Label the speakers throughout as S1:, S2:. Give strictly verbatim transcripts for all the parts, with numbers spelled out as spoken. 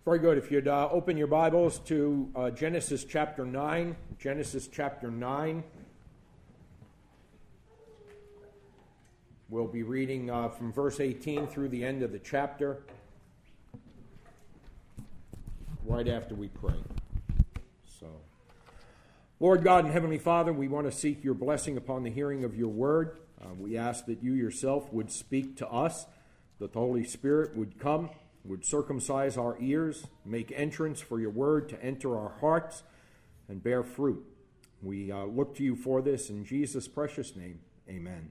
S1: Very good. If you'd uh, open your Bibles to uh, Genesis chapter nine. Genesis chapter nine. We'll be reading uh, from verse eighteen through the end of the chapter, right after we pray. So, Lord God and Heavenly Father, we want to seek your blessing upon the hearing of your word. Uh, we ask that you yourself would speak to us, that the Holy Spirit would come, would circumcise our ears, make entrance for your word to enter our hearts and bear fruit. We uh, look to you for this in Jesus' precious name. Amen.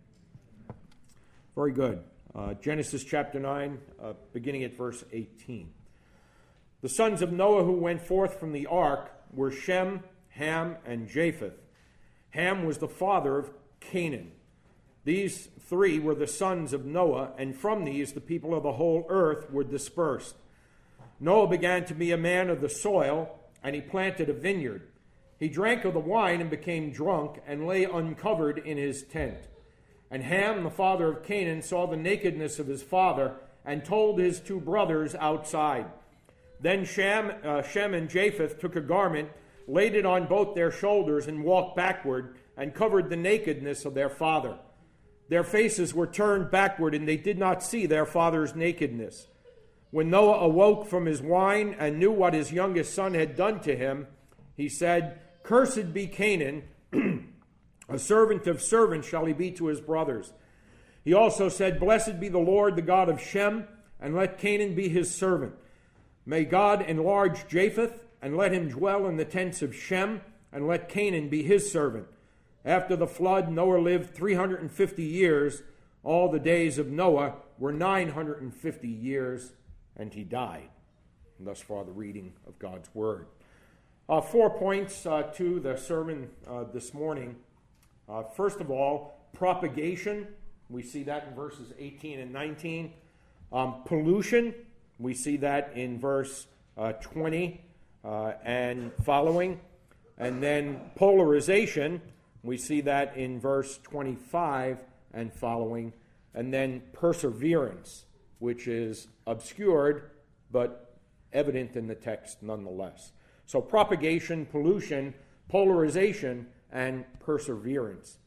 S1: Very good. Uh, Genesis chapter nine, uh, beginning at verse eighteen. The sons of Noah who went forth from the ark were Shem, Ham, and Japheth. Ham was the father of Canaan. These three were the sons of Noah, and from these the people of the whole earth were dispersed. Noah began to be a man of the soil, and he planted a vineyard. He drank of the wine and became drunk, and lay uncovered in his tent. And Ham, the father of Canaan, saw the nakedness of his father, and told his two brothers outside. Then Shem, uh, Shem and Japheth took a garment, laid it on both their shoulders, and walked backward, and covered the nakedness of their father. Their faces were turned backward, and they did not see their father's nakedness. When Noah awoke from his wine and knew what his youngest son had done to him, he said, "Cursed be Canaan, a servant of servants shall he be to his brothers." He also said, "Blessed be the Lord, the God of Shem, and let Canaan be his servant. May God enlarge Japheth, and let him dwell in the tents of Shem, and let Canaan be his servant." After the flood, Noah lived three hundred fifty years. All the days of Noah were nine hundred fifty years, and he died. And thus far, the reading of God's Word. Uh, four points uh, to the sermon uh, this morning. Uh, first of all, propagation. We see that in verses eighteen and nineteen. Um, pollution. We see that in verse uh, twenty uh, and following. And then polarization. We see that in verse twenty-five and following. And then perseverance, which is obscured but evident in the text nonetheless. So propagation, pollution, polarization, and perseverance.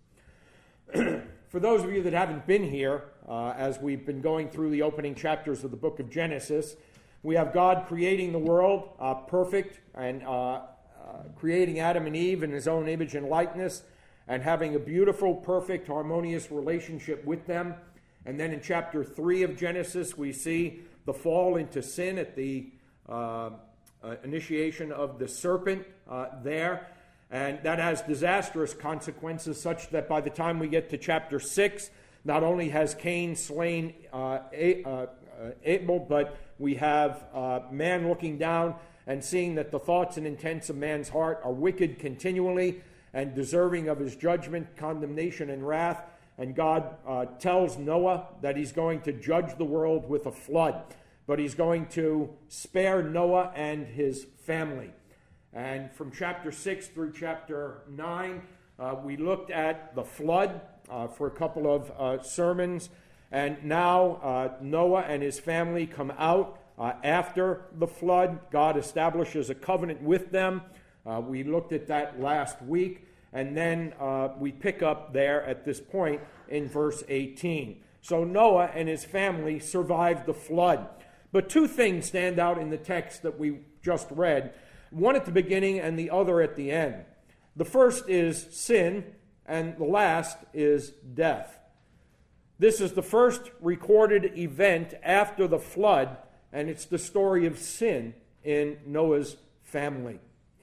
S1: For those of you that haven't been here, uh, as we've been going through the opening chapters of the book of Genesis, we have God creating the world uh, perfect and uh, uh, creating Adam and Eve in his own image and likeness, and having a beautiful, perfect, harmonious relationship with them. And then in chapter three of Genesis, we see the fall into sin at the uh, uh, initiation of the serpent uh, there. And that has disastrous consequences, such that by the time we get to chapter six, not only has Cain slain uh, A- uh, uh, Abel, but we have uh, man looking down and seeing that the thoughts and intents of man's heart are wicked continually, and deserving of his judgment, condemnation, and wrath. And God uh, tells Noah that he's going to judge the world with a flood, but he's going to spare Noah and his family. And from chapter six through chapter nine, uh, we looked at the flood uh, for a couple of uh, sermons. And now uh, Noah and his family come out uh, after the flood. God establishes a covenant with them. Uh, we looked at that last week, and then uh, we pick up there at this point in verse eighteen. So Noah and his family survived the flood. But two things stand out in the text that we just read, one at the beginning and the other at the end. The first is sin, and the last is death. This is the first recorded event after the flood, and it's the story of sin in Noah's family.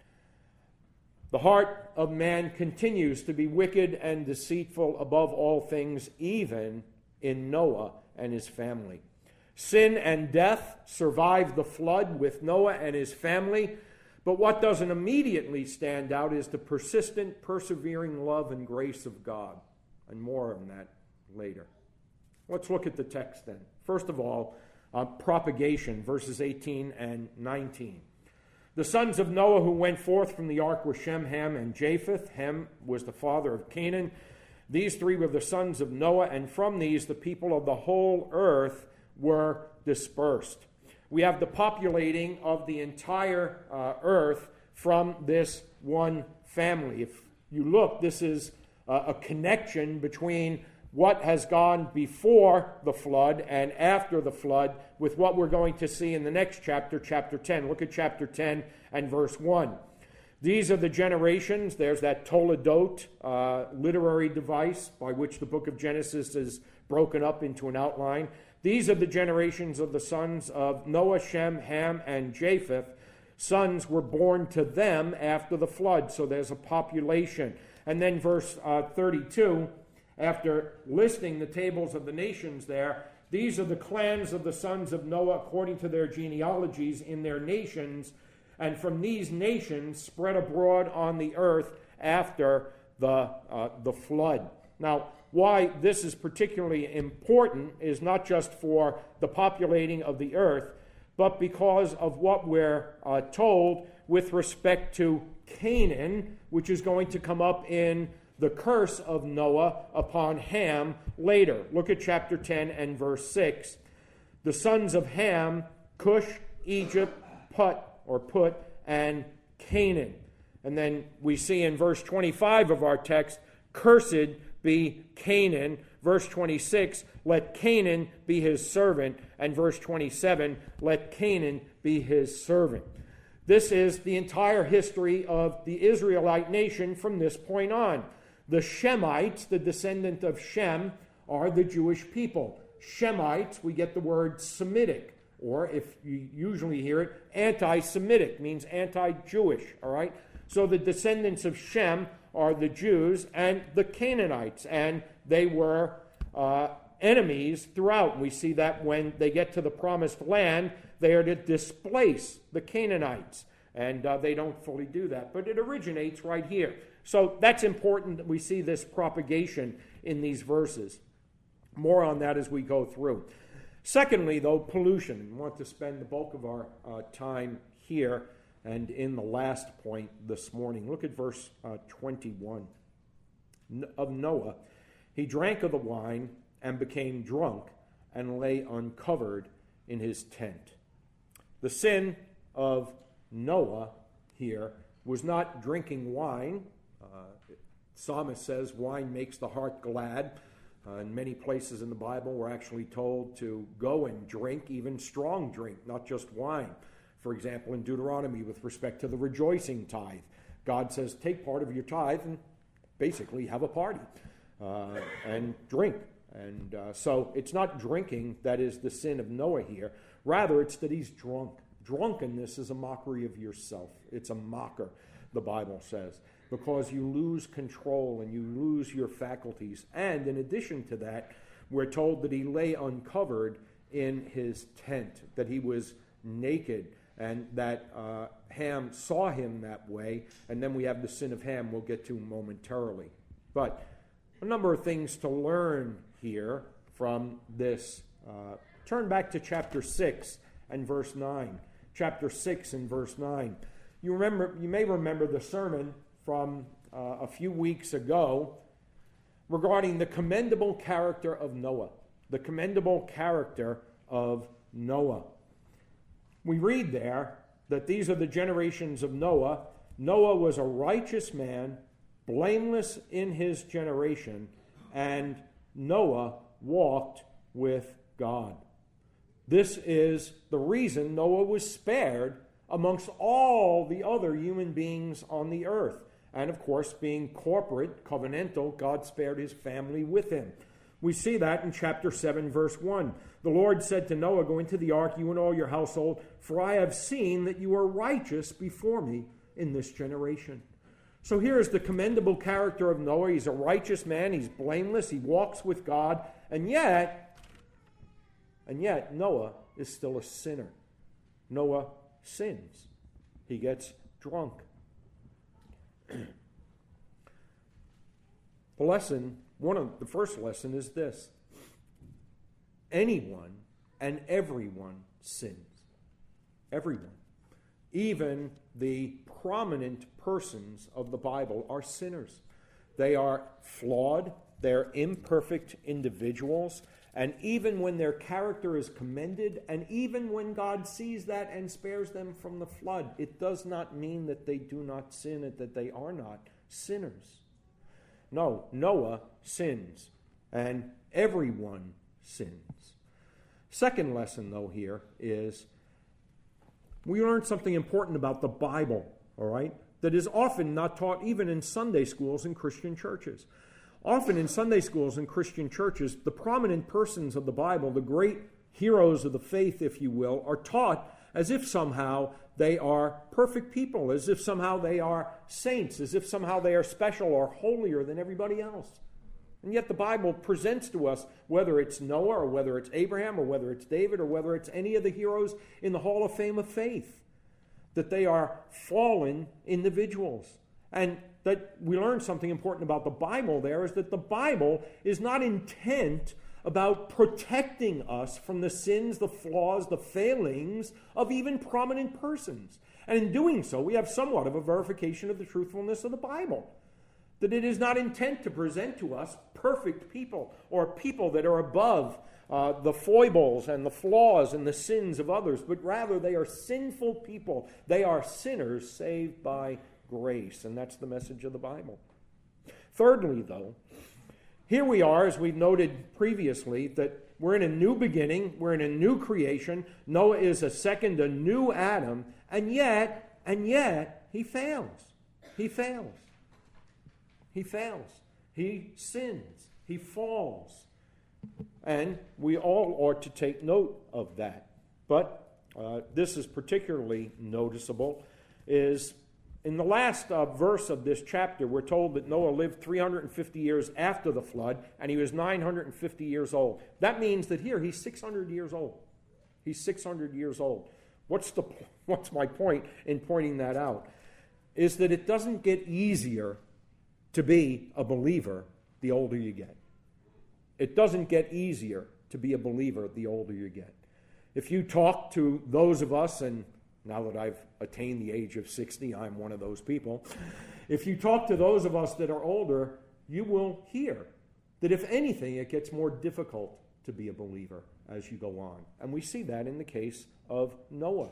S1: The heart of man continues to be wicked and deceitful above all things, even in Noah and his family. Sin and death survived the flood with Noah and his family, but what doesn't immediately stand out is the persistent, persevering love and grace of God, and more on that later. Let's look at the text then. First of all, uh, propagation, verses eighteen and nineteen. The sons of Noah who went forth from the ark were Shem, Ham, and Japheth. Ham was the father of Canaan. These three were the sons of Noah, and from these the people of the whole earth were dispersed. We have the populating of the entire uh, earth from this one family. If you look, this is uh, a connection between what has gone before the flood and after the flood with what we're going to see in the next chapter, chapter ten. Look at chapter ten and verse one. These are the generations. There's that Toledot uh, literary device by which the book of Genesis is broken up into an outline. These are the generations of the sons of Noah, Shem, Ham, and Japheth. Sons were born to them after the flood, so there's a population. And then verse uh, thirty-two, after listing the tables of the nations there, these are the clans of the sons of Noah according to their genealogies in their nations, and from these nations spread abroad on the earth after the, uh, the flood. Now, why this is particularly important is not just for the populating of the earth, but because of what we're uh, told with respect to Canaan, which is going to come up in the curse of Noah upon Ham later. Look at chapter ten and verse six. The sons of Ham, Cush, Egypt, Put, or Put, and Canaan. And then we see in verse twenty-five of our text, cursed be Canaan. Verse twenty-six, let Canaan be his servant. And verse twenty-seven, let Canaan be his servant. This is the entire history of the Israelite nation from this point on. The Shemites, the descendant of Shem, are the Jewish people. Shemites, we get the word Semitic, or if you usually hear it, anti-Semitic, means anti-Jewish, all right? So the descendants of Shem are the Jews and the Canaanites, and they were uh, enemies throughout. We see that when they get to the promised land, they are to displace the Canaanites, and uh, they don't fully do that. But it originates right here. So that's important that we see this propagation in these verses. More on that as we go through. Secondly, though, pollution. We want to spend the bulk of our uh, time here and in the last point this morning. Look at verse uh, twenty-one. Of Noah, he drank of the wine and became drunk and lay uncovered in his tent. The sin of Noah here was not drinking wine. Uh, Psalmist says wine makes the heart glad. Uh, in many places in the Bible, we're actually told to go and drink even strong drink, not just wine. For example, in Deuteronomy, with respect to the rejoicing tithe, God says, take part of your tithe and basically have a party uh, and drink. And uh, so it's not drinking that is the sin of Noah here. Rather, it's that he's drunk. Drunkenness is a mockery of yourself. It's a mocker, the Bible says, because you lose control and you lose your faculties. And in addition to that, we're told that he lay uncovered in his tent, that he was naked, and that uh, Ham saw him that way. And then we have the sin of Ham we'll get to momentarily. But a number of things to learn here from this. Uh, turn back to chapter six and verse nine. Chapter six and verse nine. You remember, you may remember the sermon from uh, a few weeks ago regarding the commendable character of Noah. The commendable character of Noah. We read there that these are the generations of Noah. Noah was a righteous man, blameless in his generation, and Noah walked with God. This is the reason Noah was spared amongst all the other human beings on the earth. And of course, being corporate, covenantal, God spared his family with him. We see that in chapter seven, verse one. The Lord said to Noah, go into the ark, you and all your household, for I have seen that you are righteous before me in this generation. So here is the commendable character of Noah. He's a righteous man. He's blameless. He walks with God. And yet, and yet, Noah is still a sinner. Noah sins. He gets drunk. The lesson, one of the first lesson is this. Anyone and everyone sins. Everyone. Even the prominent persons of the Bible are sinners. They are flawed. They're imperfect individuals. And even when their character is commended, and even when God sees that and spares them from the flood, it does not mean that they do not sin and that they are not sinners. No, Noah sins, and everyone sins. Second lesson, though, here is we learn something important about the Bible, all right, that is often not taught even in Sunday schools and Christian churches. Often in Sunday schools and Christian churches, the prominent persons of the Bible, the great heroes of the faith, if you will, are taught as if somehow they are perfect people, as if somehow they are saints, as if somehow they are special or holier than everybody else. And yet the Bible presents to us, whether it's Noah or whether it's Abraham or whether it's David or whether it's any of the heroes in the Hall of Fame of faith, that they are fallen individuals. And that we learn something important about the Bible there is that the Bible is not intent about protecting us from the sins, the flaws, the failings of even prominent persons. And in doing so, we have somewhat of a verification of the truthfulness of the Bible. That it is not intent to present to us perfect people or people that are above uh, the foibles and the flaws and the sins of others, but rather they are sinful people. They are sinners saved by grace, and that's the message of the Bible. Thirdly, though, here we are, as we've noted previously, that we're in a new beginning, we're in a new creation. Noah is a second, a new Adam, and yet, and yet, he fails. He fails. He fails. He sins. He falls. And we all ought to take note of that. But uh, this is particularly noticeable, is in the last uh, verse of this chapter, we're told that Noah lived three hundred fifty years after the flood, and he was nine hundred fifty years old. That means that here he's six hundred years old. He's six hundred years old. What's the what's my point in pointing that out? Is that it doesn't get easier to be a believer the older you get. It doesn't get easier to be a believer the older you get. If you talk to those of us, and now that I've attained the age of sixty, I'm one of those people. If you talk to those of us that are older, you will hear that if anything, it gets more difficult to be a believer as you go on. And we see that in the case of Noah.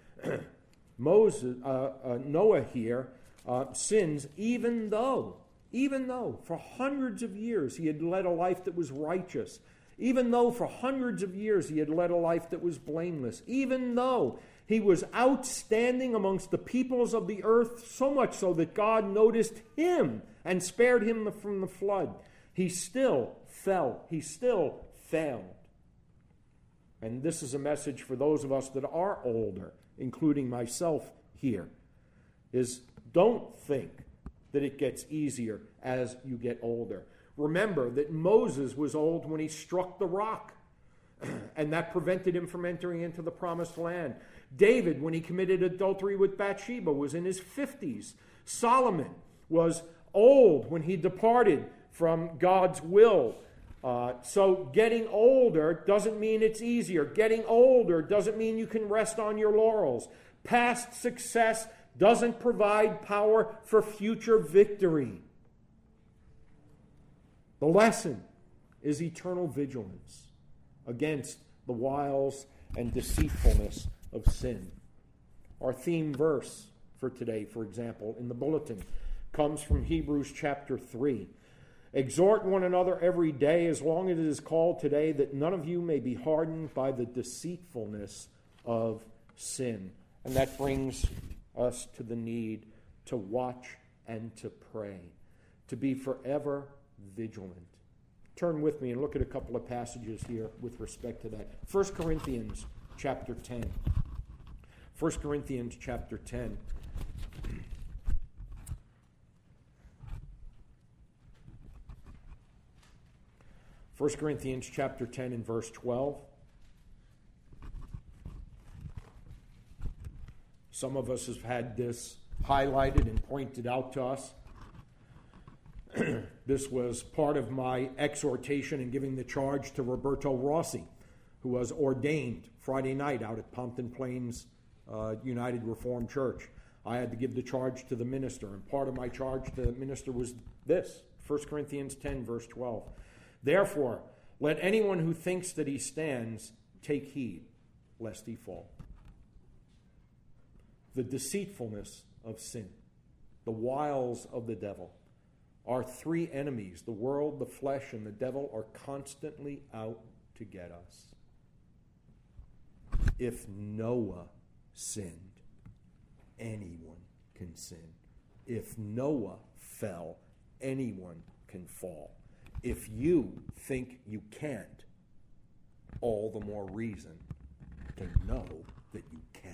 S1: Moses, uh, uh, Noah here uh, sins even though, even though for hundreds of years he had led a life that was righteous, even though for hundreds of years he had led a life that was blameless, even though he was outstanding amongst the peoples of the earth, so much so that God noticed him and spared him from the flood, he still fell. He still failed. And this is a message for those of us that are older, including myself here, is don't think that it gets easier as you get older. Remember that Moses was old when he struck the rock, and that prevented him from entering into the promised land. David, when he committed adultery with Bathsheba, was in his fifties. Solomon was old when he departed from God's will. Uh, so getting older doesn't mean it's easier. Getting older doesn't mean you can rest on your laurels. Past success doesn't provide power for future victory. The lesson is eternal vigilance against the wiles and deceitfulness of sin. Our theme verse for today, for example, in the bulletin, comes from Hebrews chapter three. Exhort one another every day, as long as it is called today, that none of you may be hardened by the deceitfulness of sin. And that brings us to the need to watch and to pray, to be forever vigilant. Turn with me and look at a couple of passages here with respect to that. First Corinthians chapter ten. First Corinthians chapter ten. First Corinthians chapter ten and verse twelve. Some of us have had this highlighted and pointed out to us. This was part of my exhortation in giving the charge to Roberto Rossi, who was ordained Friday night out at Pompton Plains uh, United Reformed Church. I had to give the charge to the minister, and part of my charge to the minister was this, First Corinthians ten, verse twelve. Therefore, Let anyone who thinks that he stands take heed, lest he fall. The deceitfulness of sin, the wiles of the devil. Our three enemies, the world, the flesh, and the devil, are constantly out to get us. If Noah sinned, anyone can sin. If Noah fell, anyone can fall. If you think you can't, all the more reason to know that you can.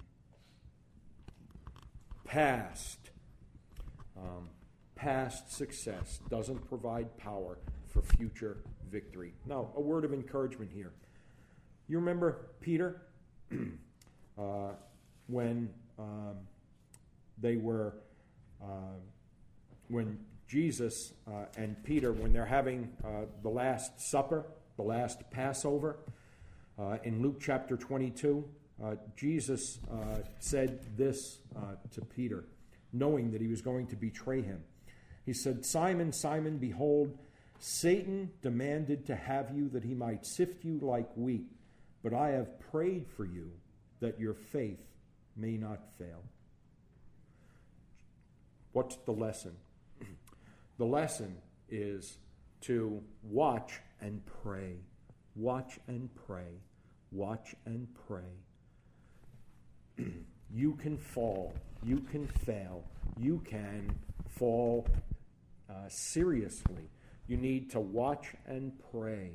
S1: Past, um, past success doesn't provide power for future victory. Now, a word of encouragement here. You remember Peter? uh, when um, they were, uh, when Jesus uh, and Peter, when they're having uh, the Last Supper, the last Passover, uh, in Luke chapter twenty-two, uh, Jesus uh, said this uh, to Peter, knowing that he was going to betray him. He said, "Simon, Simon, behold, Satan demanded to have you that he might sift you like wheat, but I have prayed for you that your faith may not fail." What's the lesson? The lesson is to watch and pray. Watch and pray. Watch and pray. You can fall. You can fail. You can fall uh, seriously. You need to watch and pray.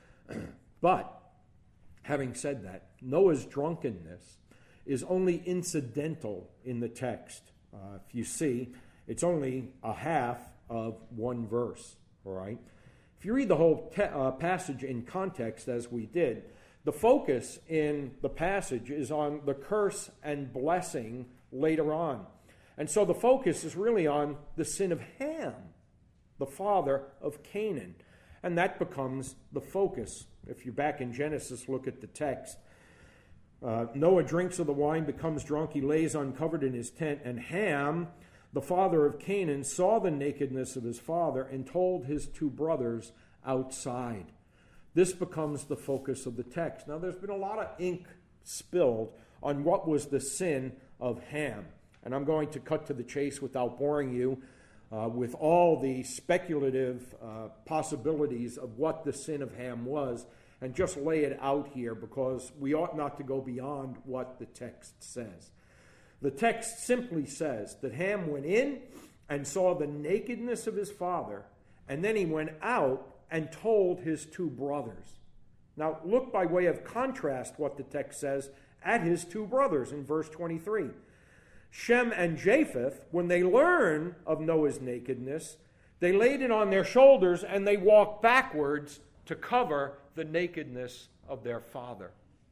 S1: But, having said that, Noah's drunkenness is only incidental in the text. Uh, if you see, it's only a half of one verse, all right? If you read the whole te- uh, passage in context, as we did, the focus in the passage is on the curse and blessing later on. And so the focus is really on the sin of Ham, the father of Canaan. And that becomes the focus. If you're back in Genesis, look at the text. Uh, Noah drinks of the wine, becomes drunk. He lays uncovered in his tent. And Ham, the father of Canaan, saw the nakedness of his father and told his two brothers outside. This becomes the focus of the text. Now, there's been a lot of ink spilled on what was the sin of Ham. And I'm going to cut to the chase without boring you uh, with all the speculative uh, possibilities of what the sin of Ham was, and just lay it out here because we ought not to go beyond what the text says. The text simply says that Ham went in and saw the nakedness of his father, and then he went out and told his two brothers. Now, look by way of contrast what the text says at his two brothers in verse twenty-three. Shem and Japheth, when they learn of Noah's nakedness, they laid it on their shoulders and they walked backwards to cover the nakedness of their father.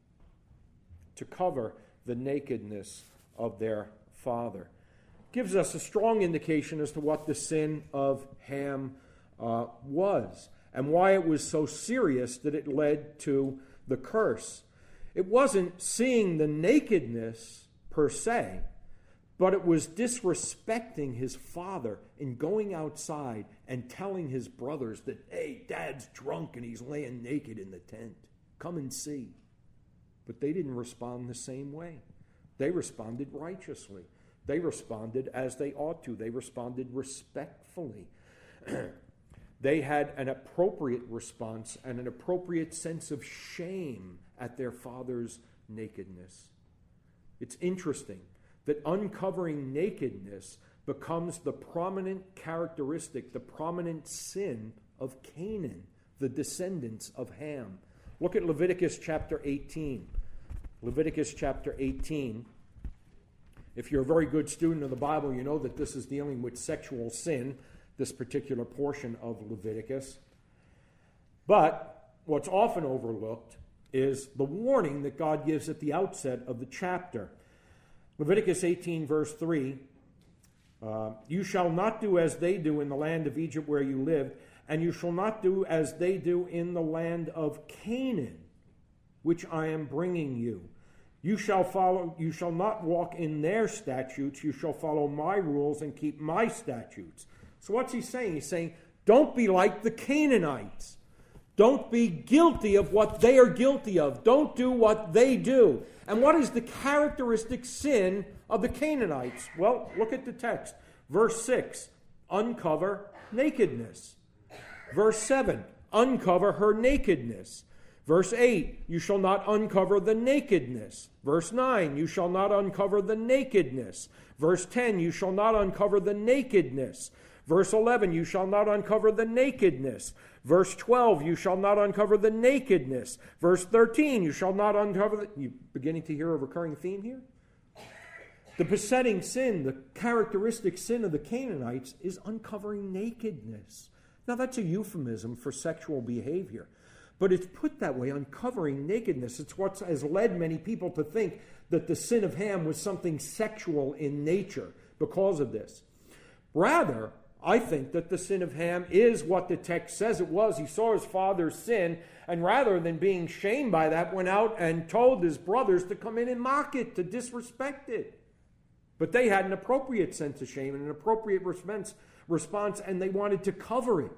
S1: To cover the nakedness of their father. Gives us a strong indication as to what the sin of Ham uh, was and why it was so serious that it led to the curse. It wasn't seeing the nakedness per se, but it was disrespecting his father in going outside and telling his brothers that, hey, Dad's drunk and he's laying naked in the tent. Come and see. But they didn't respond the same way. They responded righteously. They responded as they ought to. They responded respectfully. They had an appropriate response and an appropriate sense of shame at their father's nakedness. It's interesting that uncovering nakedness becomes the prominent characteristic, the prominent sin of Canaan, the descendants of Ham. Look at Leviticus chapter eighteen. Leviticus chapter eighteen. If you're a very good student of the Bible, you know that this is dealing with sexual sin, this particular portion of Leviticus. But what's often overlooked is the warning that God gives at the outset of the chapter. Leviticus eighteen, verse three, uh, you shall not do as they do in the land of Egypt where you lived, and you shall not do as they do in the land of Canaan, which I am bringing you. You shall follow. You shall not walk in their statutes. You shall follow my rules and keep my statutes. So what's he saying? He's saying, don't be like the Canaanites. Don't be guilty of what they are guilty of. Don't do what they do. And what is the characteristic sin of the Canaanites? Well, look at the text. Verse six, uncover nakedness. Verse seven, uncover her nakedness. Verse eight, you shall not uncover the nakedness. Verse nine, you shall not uncover the nakedness. Verse ten, you shall not uncover the nakedness. Verse eleven, you shall not uncover the nakedness. Verse twelve, you shall not uncover the nakedness. Verse thirteen, you shall not uncover the... You beginning to hear a recurring theme here? The besetting sin, the characteristic sin of the Canaanites is uncovering nakedness. Now that's a euphemism for sexual behavior. But it's put that way, uncovering nakedness. It's what has led many people to think that the sin of Ham was something sexual in nature because of this. Rather, I think that the sin of Ham is what the text says it was. He saw his father's sin, and rather than being shamed by that, went out and told his brothers to come in and mock it, to disrespect it. But they had an appropriate sense of shame and an appropriate response, response and they wanted to cover it.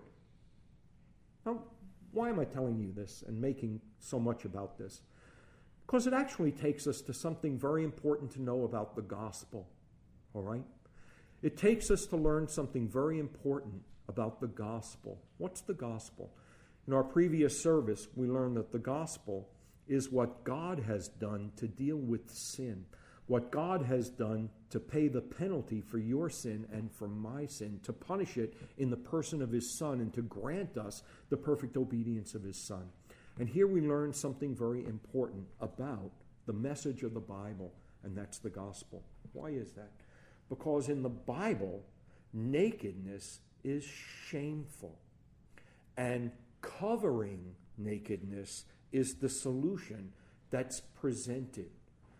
S1: Now, why am I telling you this and making so much about this? Because it actually takes us to something very important to know about the gospel, all right? It takes us to learn something very important about the gospel. What's the gospel? In our previous service, we learned that the gospel is what God has done to deal with sin, what God has done to pay the penalty for your sin and for my sin, to punish it in the person of his Son and to grant us the perfect obedience of his Son. And here we learn something very important about the message of the Bible, and that's the gospel. Why is that? Because in the Bible, nakedness is shameful, and covering nakedness is the solution that's presented.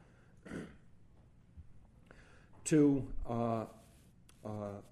S1: To uh, uh,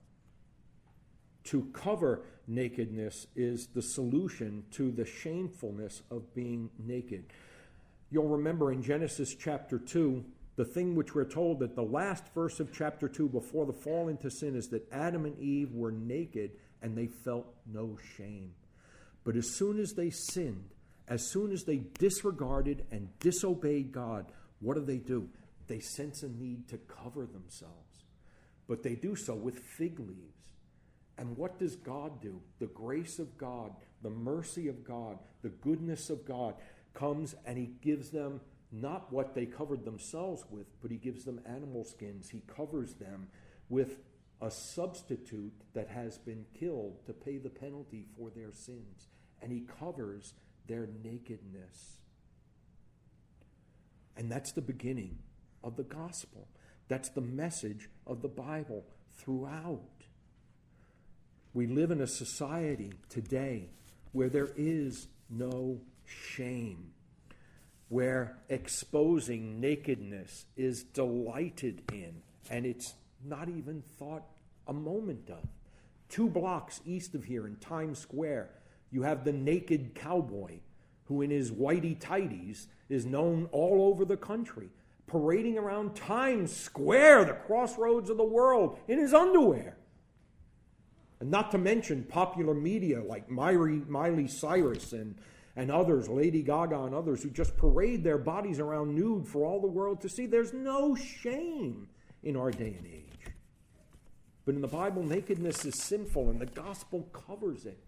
S1: to cover nakedness is the solution to the shamefulness of being naked. You'll remember in Genesis chapter two, the thing which we're told that the last verse of chapter two before the fall into sin is that Adam and Eve were naked and they felt no shame. But as soon as they sinned, as soon as they disregarded and disobeyed God, what do they do? They sense a need to cover themselves. But they do so with fig leaves. And what does God do? The grace of God, the mercy of God, the goodness of God comes and he gives them not what they covered themselves with, but he gives them animal skins. He covers them with a substitute that has been killed to pay the penalty for their sins. And he covers their nakedness. And that's the beginning of the gospel. That's the message of the Bible throughout. We live in a society today where there is no shame, where exposing nakedness is delighted in, and it's not even thought a moment of. Two blocks east of here in Times Square, you have the naked cowboy who in his whitey-tighties is known all over the country, parading around Times Square, the crossroads of the world, in his underwear. And not to mention popular media like Miley, Miley Cyrus and, and others, Lady Gaga and others, who just parade their bodies around nude for all the world to see. There's no shame in our day and age. But in the Bible, nakedness is sinful, and the gospel covers it.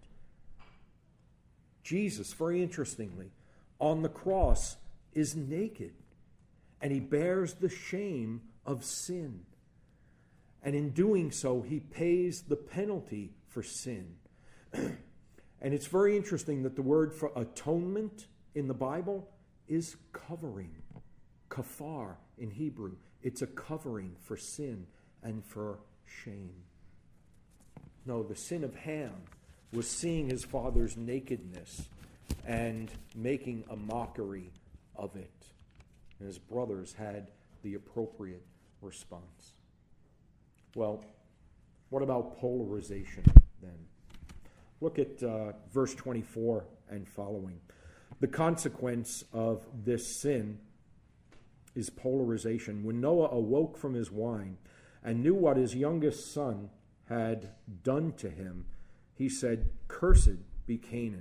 S1: Jesus, very interestingly, on the cross is naked, and he bears the shame of sin. And in doing so, he pays the penalty for sin. And it's very interesting that the word for atonement in the Bible is covering. Kafar in Hebrew. It's a covering for sin and for shame. No, the sin of Ham was seeing his father's nakedness and making a mockery of it. And his brothers had the appropriate response. Well, what about polarization then? Look at uh, verse twenty-four and following. The consequence of this sin is polarization. When Noah awoke from his wine and knew what his youngest son had done to him, he said, "Cursed be Canaan.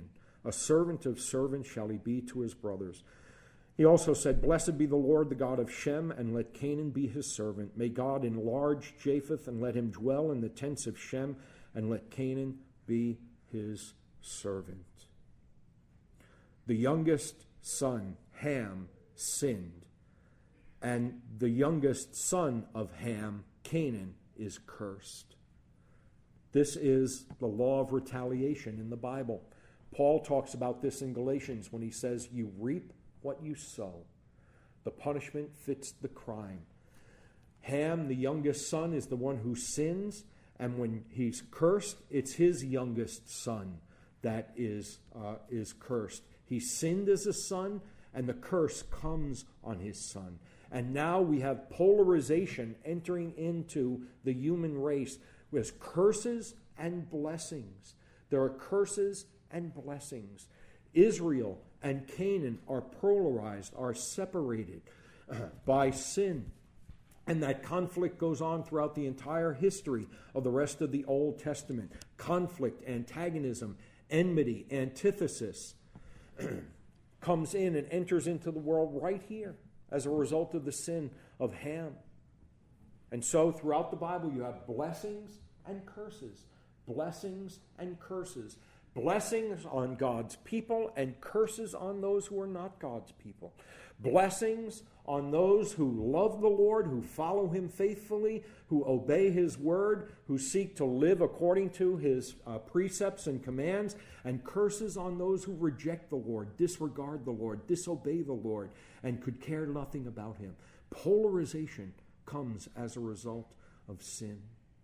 S1: A servant of servants shall he be to his brothers. He also said, Blessed be the Lord, the God of Shem, and let Canaan be his servant. May God enlarge Japheth, and let him dwell in the tents of Shem, and let Canaan be his servant. The youngest son, Ham, sinned, and the youngest son of Ham, Canaan, is cursed. This is the law of retaliation in the Bible. Paul talks about this in Galatians when he says, you reap what you sow. The punishment fits the crime. Ham, the youngest son, is the one who sins, and when he's cursed, it's his youngest son that is, uh, is cursed. He sinned as a son, and the curse comes on his son. And now we have polarization entering into the human race with curses and blessings. There are curses and blessings. Israel and Canaan are polarized, are separated uh, by sin. And that conflict goes on throughout the entire history of the rest of the Old Testament. Conflict, antagonism, enmity, antithesis comes in and enters into the world right here as a result of the sin of Ham. And so throughout the Bible you have blessings and curses. Blessings and curses. Blessings on God's people and curses on those who are not God's people. Blessings on those who love the Lord, who follow him faithfully, who obey his word, who seek to live according to his uh, precepts and commands, and curses on those who reject the Lord, disregard the Lord, disobey the Lord, and could care nothing about him. Polarization comes as a result of sin.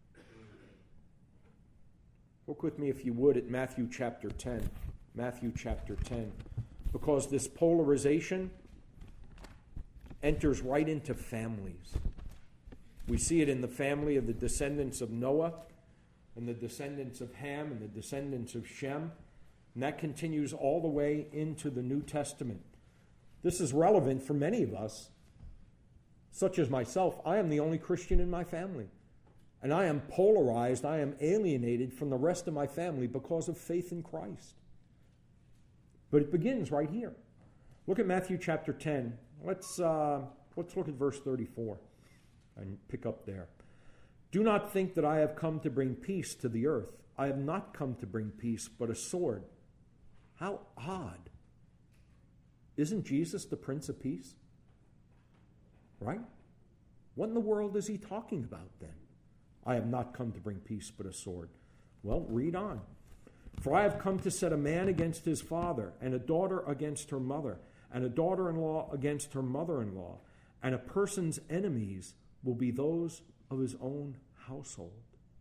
S1: Look with me, if you would, at Matthew chapter ten. Matthew chapter ten. Because this polarization enters right into families. We see it in the family of the descendants of Noah, and the descendants of Ham, and the descendants of Shem. And that continues all the way into the New Testament. This is relevant for many of us, such as myself. I am the only Christian in my family. And I am polarized, I am alienated from the rest of my family because of faith in Christ. But it begins right here. Look at Matthew chapter ten. Let's, uh, let's look at verse thirty-four and pick up there. Do not think that I have come to bring peace to the earth. I have not come to bring peace, but a sword. How odd. Isn't Jesus the Prince of Peace? Right? What in the world is he talking about then? I have not come to bring peace, but a sword. Well, read on. For I have come to set a man against his father, and a daughter against her mother, and a daughter-in-law against her mother-in-law, and a person's enemies will be those of his own household.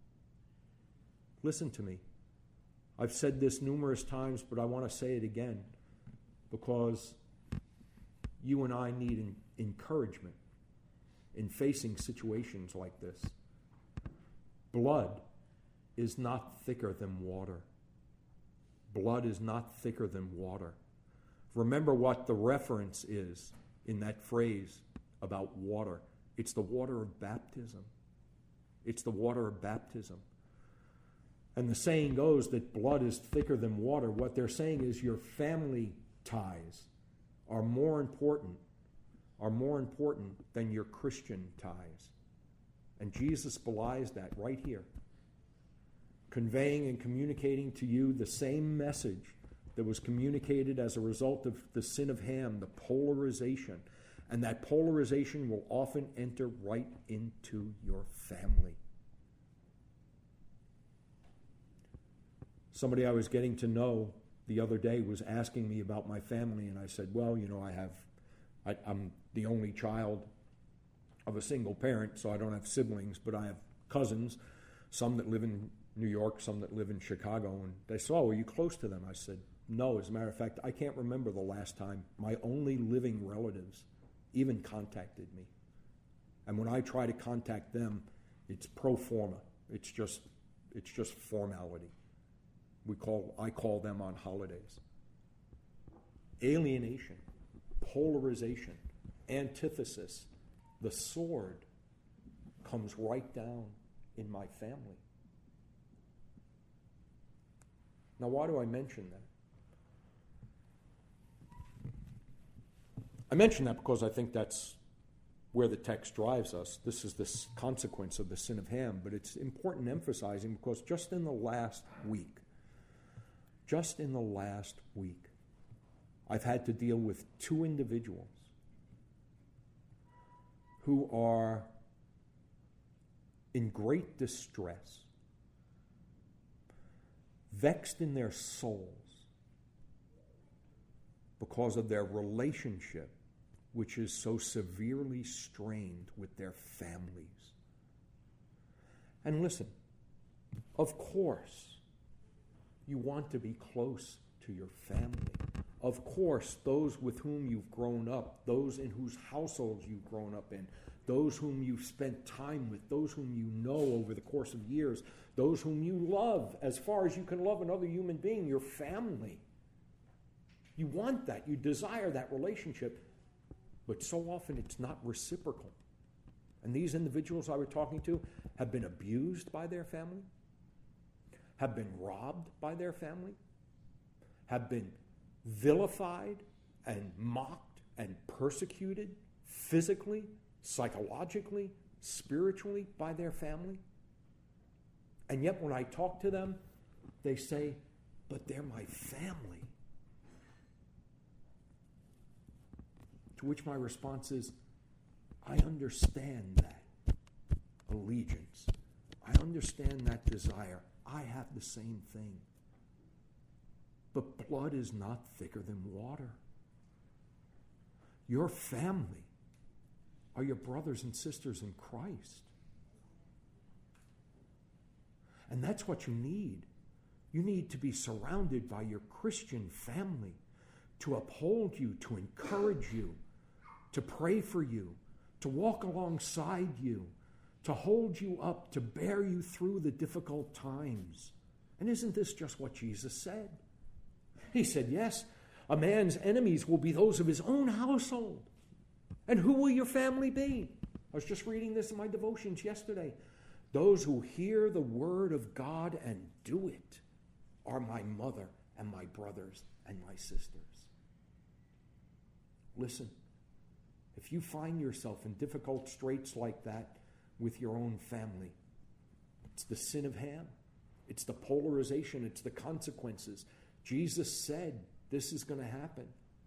S1: Listen to me. I've said this numerous times, but I want to say it again, because you and I need encouragement in facing situations like this. Blood is not thicker than water. Blood is not thicker than water. Remember what the reference is in that phrase about water. It's the water of baptism. It's the water of baptism. And the saying goes that blood is thicker than water. What they're saying is your family ties are more important, are more important than your Christian ties. And Jesus belies that right here, conveying and communicating to you the same message that was communicated as a result of the sin of Ham, the polarization. And that polarization will often enter right into your family. Somebody I was getting to know the other day was asking me about my family, and I said, well, you know, I have, I, I'm the only child of a single parent, so I don't have siblings, but I have cousins, some that live in New York, some that live in Chicago. And they said, oh, are you close to them? I said, no. As a matter of fact, I can't remember the last time my only living relatives even contacted me. And when I try to contact them, it's pro forma. It's just, it's just formality. We call, I call them on holidays. Alienation, polarization, antithesis. The sword comes right down in my family. Now, why do I mention that? I mention that because I think that's where the text drives us. This is this consequence of the sin of Ham, but it's important emphasizing because just in the last week, just in the last week, I've had to deal with two individuals who are in great distress, vexed in their souls because of their relationship, which is so severely strained with their families. And listen, of course, you want to be close to your family. Of course, those with whom you've grown up, those in whose households you've grown up in, those whom you've spent time with, those whom you know over the course of years, those whom you love as far as you can love another human being, your family. You want that. You desire that relationship. But so often it's not reciprocal. And these individuals I was talking to have been abused by their family, have been robbed by their family, have been vilified and mocked and persecuted physically, psychologically, spiritually by their family. And yet when I talk to them, they say, but they're my family. To which my response is, I understand that allegiance. I understand that desire. I have the same thing. But blood is not thicker than water. Your family are your brothers and sisters in Christ. And that's what you need. You need to be surrounded by your Christian family to uphold you, to encourage you, to pray for you, to walk alongside you, to hold you up, to bear you through the difficult times. And isn't this just what Jesus said? He said, yes, a man's enemies will be those of his own household. And who will your family be? I was just reading this in my devotions yesterday. Those who hear the word of God and do it are my mother and my brothers and my sisters. Listen, if you find yourself in difficult straits like that with your own family, it's the sin of Ham. It's the polarization. It's the consequences. Jesus said this is going to happen.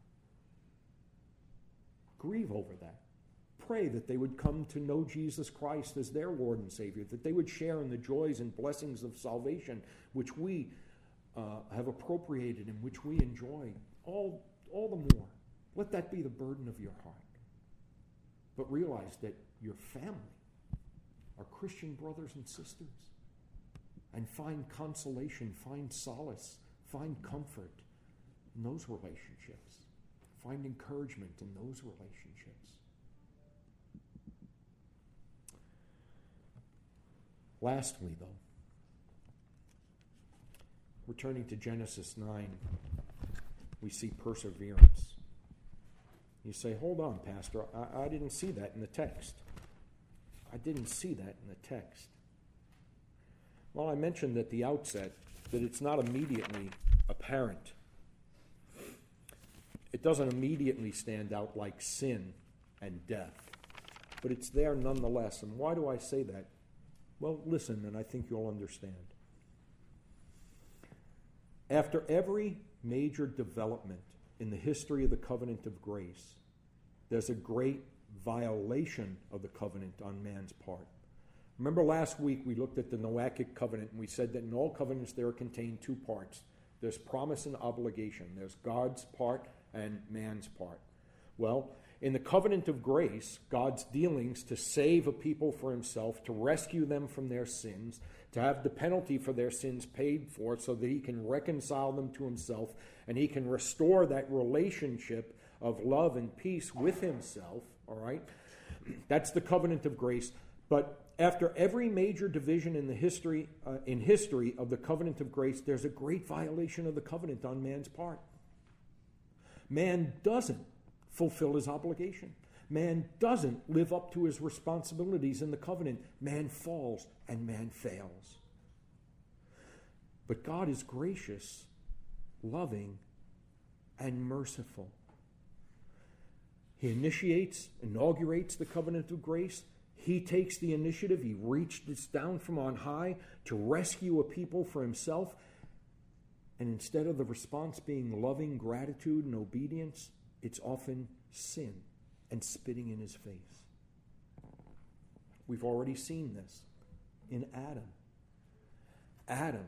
S1: Grieve over that. Pray that they would come to know Jesus Christ as their Lord and Savior, that they would share in the joys and blessings of salvation, which we uh, have appropriated and which we enjoy, all, all the more. Let that be the burden of your heart. But realize that your family are Christian brothers and sisters. And find consolation, find solace, find comfort in those relationships. Find encouragement in those relationships. Lastly, though, returning to Genesis nine, we see perseverance. You say, hold on, Pastor, I, I didn't see that in the text. I didn't see that in the text. Well, I mentioned at the outset that it's not immediately apparent. It doesn't immediately stand out like sin and death, but it's there nonetheless. And why do I say that? Well, listen, and I think you'll understand. After every major development in the history of the covenant of grace, there's a great violation of the covenant on man's part. Remember last week we looked at the Noachic covenant and we said that in all covenants there are contained two parts. There's promise and obligation. There's God's part and man's part. Well, in the covenant of grace, God's dealings to save a people for himself, to rescue them from their sins, to have the penalty for their sins paid for so that he can reconcile them to himself and he can restore that relationship of love and peace with himself, all right? That's the covenant of grace. But after every major division in the history uh, in history of the covenant of grace, there's a great violation of the covenant on man's part. Man doesn't fulfill his obligation. Man doesn't live up to his responsibilities in the covenant. Man falls and man fails. But God is gracious, loving, and merciful. He initiates, inaugurates the covenant of grace. He takes the initiative. He reaches down from on high to rescue a people for himself. And instead of the response being loving gratitude and obedience, it's often sin and spitting in his face. We've already seen this in Adam. Adam.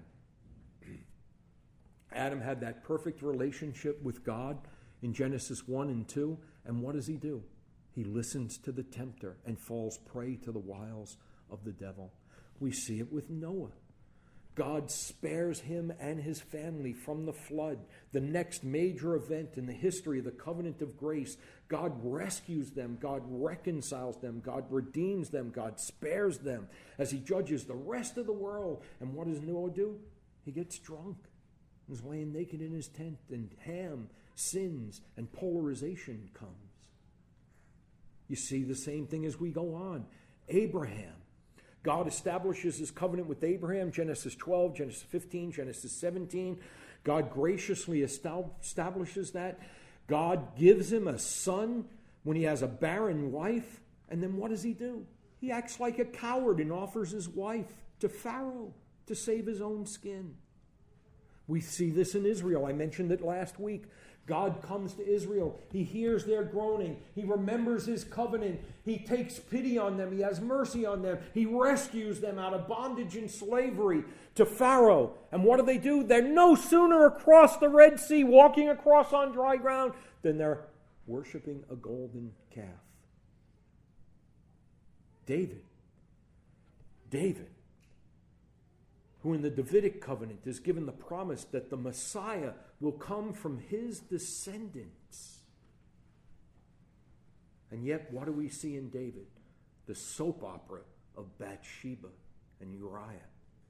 S1: Adam had that perfect relationship with God in Genesis one and two. And what does he do? He listens to the tempter and falls prey to the wiles of the devil. We see it with Noah. God spares him and his family from the flood, the next major event in the history of the covenant of grace. God rescues them. God reconciles them. God redeems them. God spares them as he judges the rest of the world. And what does Noah do? He gets drunk. He's laying naked in his tent, and Ham sins, and polarization comes. You see the same thing as we go on. Abraham. God establishes his covenant with Abraham, Genesis twelve, Genesis fifteen, Genesis seventeen. God graciously establishes that. God gives him a son when he has a barren wife. And then what does he do? He acts like a coward and offers his wife to Pharaoh to save his own skin. We see this in Israel. I mentioned it last week. God comes to Israel. He hears their groaning. He remembers his covenant. He takes pity on them. He has mercy on them. He rescues them out of bondage and slavery to Pharaoh. And what do they do? They're no sooner across the Red Sea, walking across on dry ground, than they're worshiping a golden calf. David. David. Who in the Davidic covenant is given the promise that the Messiah will come from his descendants. And yet, what do we see in David? The soap opera of Bathsheba and Uriah.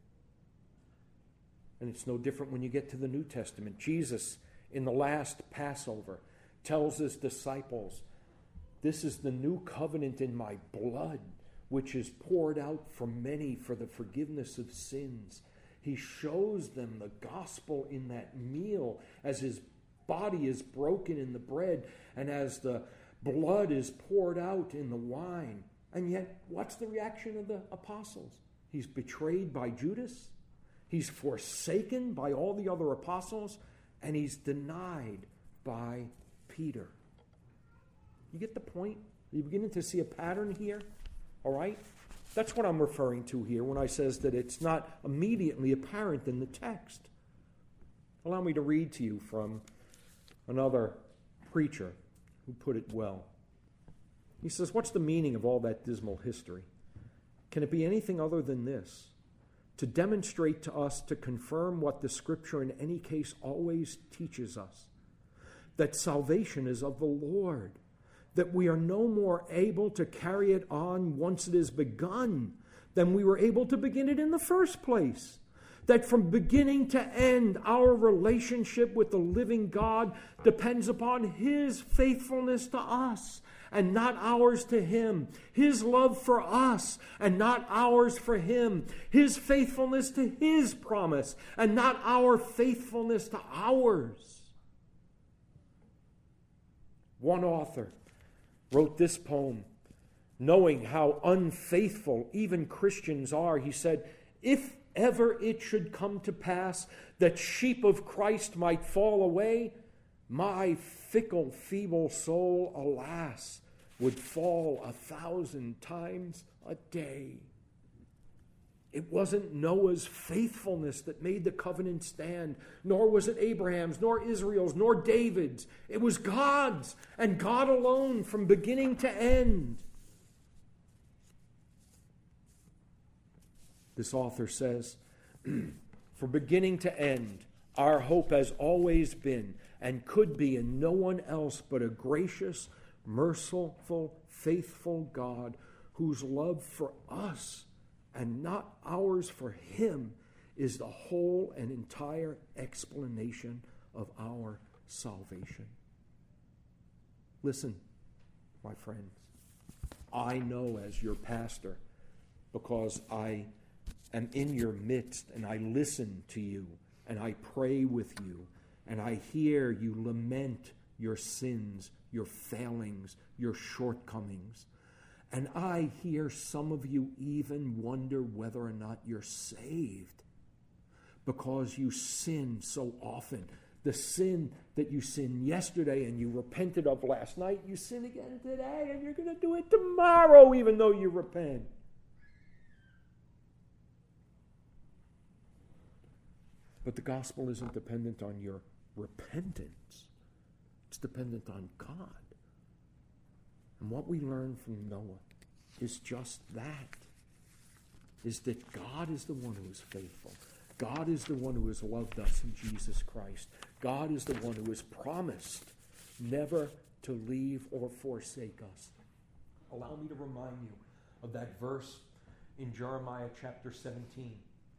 S1: And it's no different when you get to the New Testament. Jesus, in the last Passover, tells his disciples, "This is the new covenant in my blood, which is poured out for many for the forgiveness of sins." He shows them the gospel in that meal as his body is broken in the bread and as the blood is poured out in the wine. And yet, what's the reaction of the apostles? He's betrayed by Judas. He's forsaken by all the other apostles. And he's denied by Peter. You get the point? Are you beginning to see a pattern here? All right? That's what I'm referring to here when I says that it's not immediately apparent in the text. Allow me to read to you from another preacher who put it well. He says, what's the meaning of all that dismal history? Can it be anything other than this? To demonstrate to us, to confirm what the Scripture in any case always teaches us, that salvation is of the Lord, that we are no more able to carry it on once it is begun than we were able to begin it in the first place. That from beginning to end, our relationship with the living God depends upon his faithfulness to us and not ours to him. His love for us and not ours for him. His faithfulness to his promise and not our faithfulness to ours. One author wrote this poem, knowing how unfaithful even Christians are. He said, "If ever it should come to pass that sheep of Christ might fall away, my fickle, feeble soul, alas, would fall a thousand times a day." It wasn't Noah's faithfulness that made the covenant stand, nor was it Abraham's, nor Israel's, nor David's. It was God's, and God alone from beginning to end. This author says, from beginning to end, our hope has always been and could be in no one else but a gracious, merciful, faithful God whose love for us and not ours for him is the whole and entire explanation of our salvation. Listen, my friends, I know as your pastor, because I am in your midst and I listen to you and I pray with you and I hear you lament your sins, your failings, your shortcomings. And I hear some of you even wonder whether or not you're saved because you sin so often. The sin that you sinned yesterday and you repented of last night, you sin again today, and you're going to do it tomorrow even though you repent. But the gospel isn't dependent on your repentance. It's dependent on God. And what we learn from Noah is just that, is that God is the one who is faithful. God is the one who has loved us in Jesus Christ. God is the one who has promised never to leave or forsake us. Allow me to remind you of that verse in Jeremiah chapter seventeen.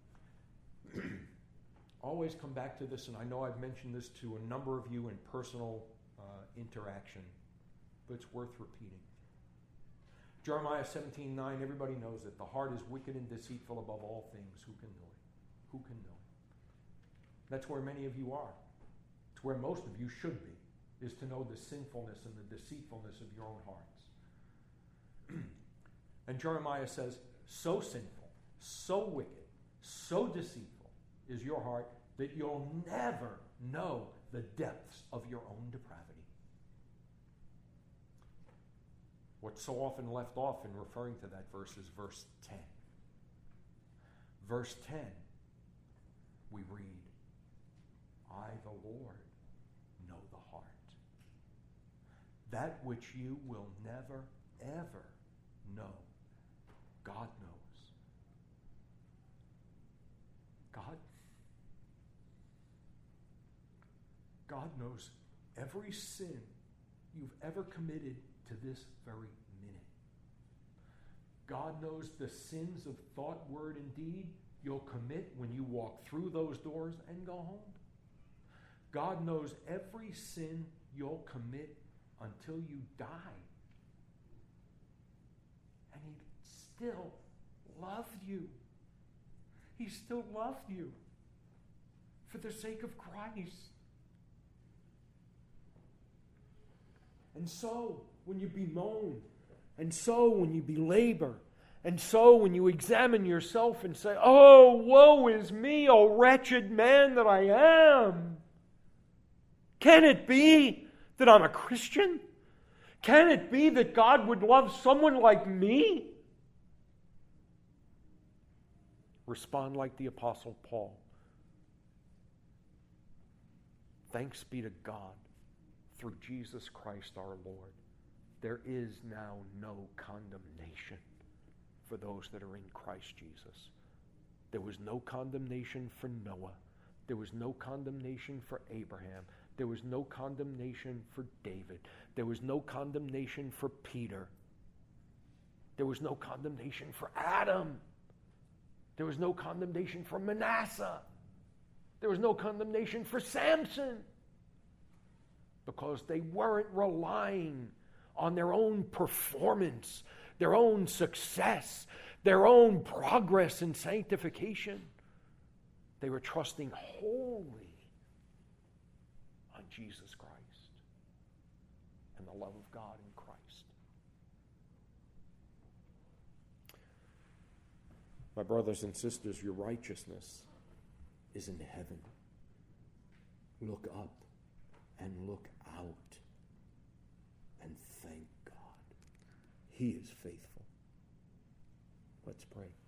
S1: Always come back to this, and I know I've mentioned this to a number of you in personal uh, interaction, but it's worth repeating. Jeremiah seventeen nine, everybody knows it. The heart is wicked and deceitful above all things. Who can know it? Who can know it? That's where many of you are. It's where most of you should be, is to know the sinfulness and the deceitfulness of your own hearts. And Jeremiah says, so sinful, so wicked, so deceitful is your heart that you'll never know the depths of your own depravity. What's so often left off in referring to that verse is verse ten. Verse ten, we read, I, the Lord, know the heart. That which you will never, ever know, God knows. God, God knows every sin you've ever committed to this very minute. God knows the sins of thought, word, and deed you'll commit when you walk through those doors and go home. God knows every sin you'll commit until you die. And He still loved you. He still loved you for the sake of Christ. And so, when you bemoan, and so when you belabor, and so when you examine yourself and say, oh, woe is me, oh wretched man that I am. Can it be that I'm a Christian? Can it be that God would love someone like me? Respond like the Apostle Paul. Thanks be to God through Jesus Christ our Lord. There is now no condemnation for those that are in Christ Jesus. There was no condemnation for Noah. There was no condemnation for Abraham. There was no condemnation for David. There was no condemnation for Peter. There was no condemnation for Adam. There was no condemnation for Manasseh. There was no condemnation for Samson. Because they weren't relying on their own performance, their own success, their own progress and sanctification. They were trusting wholly on Jesus Christ and the love of God in Christ. My brothers and sisters, your righteousness is in heaven. Look up and look out and thank God. He is faithful. Let's pray.